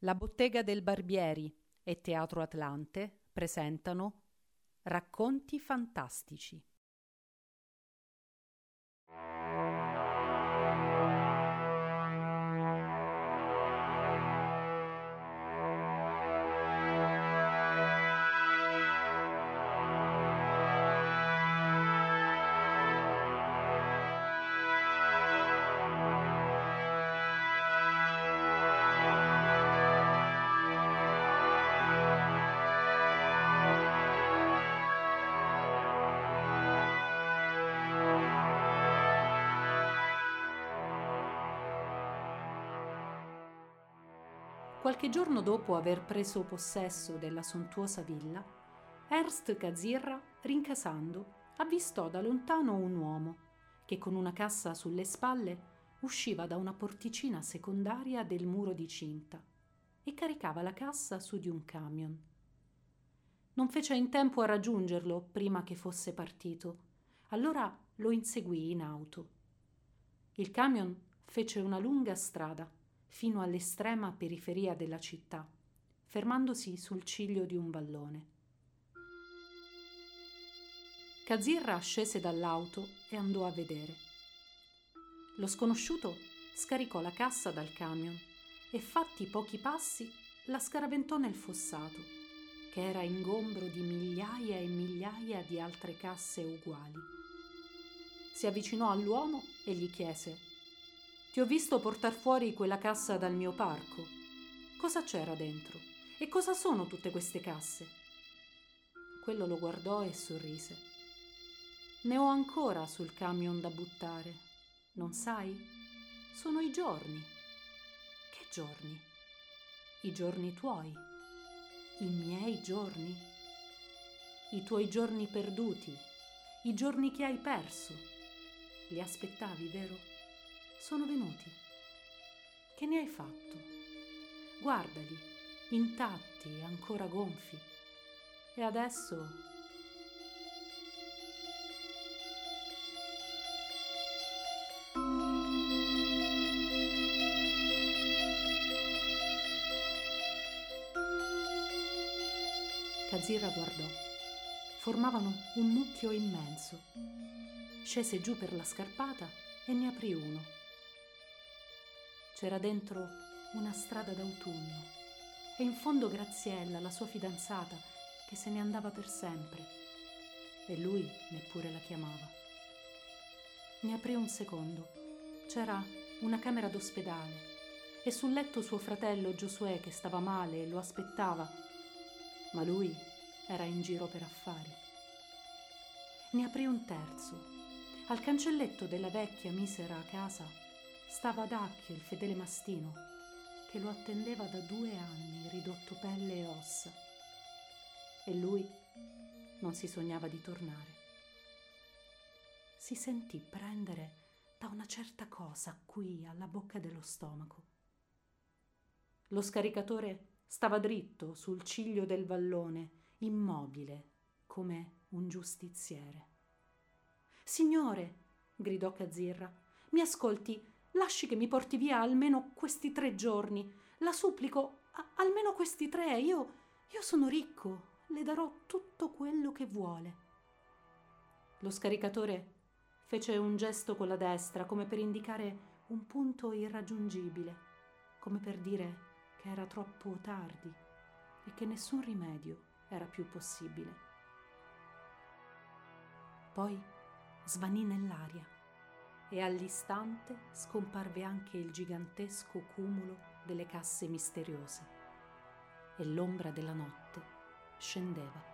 La Bottega del Barbieri e Teatro Atlante presentano Racconti fantastici. Qualche giorno dopo aver preso possesso della sontuosa villa, Ernst Kazirra, rincasando, avvistò da lontano un uomo che con una cassa sulle spalle usciva da una porticina secondaria del muro di cinta e caricava la cassa su di un camion. Non fece in tempo a raggiungerlo prima che fosse partito, allora lo inseguì in auto. Il camion fece una lunga strada fino all'estrema periferia della città, fermandosi sul ciglio di un vallone. Kazirra scese dall'auto e andò a vedere. Lo sconosciuto scaricò la cassa dal camion e, fatti pochi passi, la scaraventò nel fossato, che era ingombro di migliaia e migliaia di altre casse uguali. Si avvicinò all'uomo e gli chiese: «Ti ho visto portar fuori quella cassa dal mio parco. Cosa c'era dentro? E cosa sono tutte queste casse?» Quello lo guardò e sorrise. «Ne ho ancora sul camion da buttare. Non sai? Sono i giorni». «Che giorni?» «I giorni tuoi. I miei giorni. I tuoi giorni perduti. I giorni che hai perso. Li aspettavi, vero? Sono venuti. Che ne hai fatto? Guardali, intatti, ancora gonfi. E adesso...» Kazirra guardò. Formavano un mucchio immenso. Scese giù per la scarpata e ne aprì uno. C'era dentro una strada d'autunno e in fondo Graziella, la sua fidanzata, che se ne andava per sempre, e lui neppure la chiamava. Ne aprì un secondo. C'era una camera d'ospedale e sul letto suo fratello Giosuè, che stava male e lo aspettava, ma lui era in giro per affari. Ne aprì un terzo. Al cancelletto della vecchia misera casa stava Dacchio, il fedele mastino, che lo attendeva da 2 anni, ridotto pelle e ossa. E lui non si sognava di tornare. Si sentì prendere da una certa cosa qui alla bocca dello stomaco. Lo scaricatore stava dritto sul ciglio del vallone, immobile, come un giustiziere. «Signore», gridò Kazirra, «mi ascolti, lasci che mi porti via almeno questi 3 giorni. La supplico, almeno questi 3. Io sono ricco, le darò tutto quello che vuole». Lo scaricatore fece un gesto con la destra, come per indicare un punto irraggiungibile, come per dire che era troppo tardi e che nessun rimedio era più possibile. Poi svanì nell'aria e all'istante scomparve anche il gigantesco cumulo delle casse misteriose e l'ombra della notte scendeva.